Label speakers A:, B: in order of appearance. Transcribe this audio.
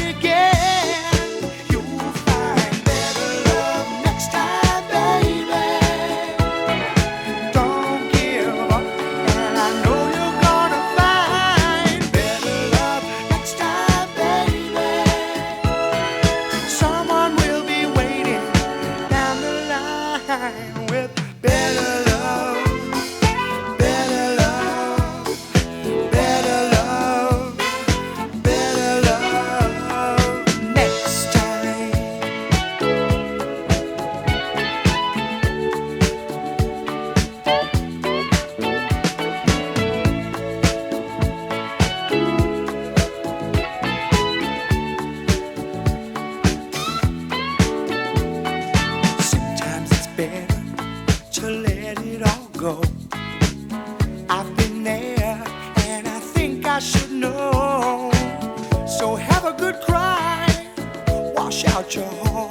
A: again. You'll find better love next time, baby. Don't give up, and I know you're gonna find better love next time, baby. Someone will be waiting down the line with better love, better love, better love, better love next time. Sometimes it's better to let it all go. I've been there and I think I should know. So have a good cry, wash out your heart.